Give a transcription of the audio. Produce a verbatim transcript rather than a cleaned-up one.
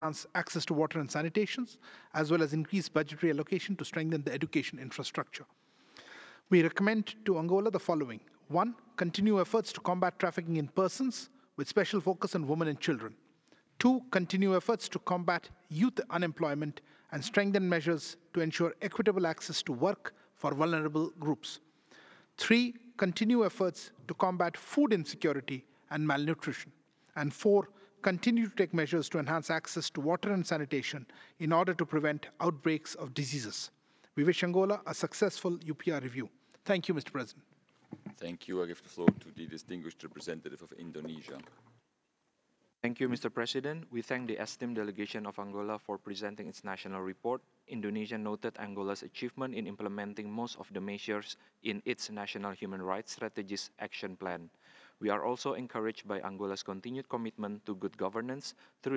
enhance access to water and sanitation, as well as increase budgetary allocation to strengthen the education infrastructure. We recommend to Angola the following. One, continue efforts to combat trafficking in persons with special focus on women and children. Two, continue efforts to combat youth unemployment and strengthen measures to ensure equitable access to work for vulnerable groups. Three, continue efforts to combat food insecurity and malnutrition. And four, continue to take measures to enhance access to water and sanitation in order to prevent outbreaks of diseases. We wish Angola a successful U P R review. Thank you, Mister President. Thank you. I give the floor to the distinguished representative of Indonesia. Thank you, Mister President. We thank the esteemed delegation of Angola for presenting its national report. Indonesia noted Angola's achievement in implementing most of the measures in its National Human Rights Strategies Action Plan. We are also encouraged by Angola's continued commitment to good governance through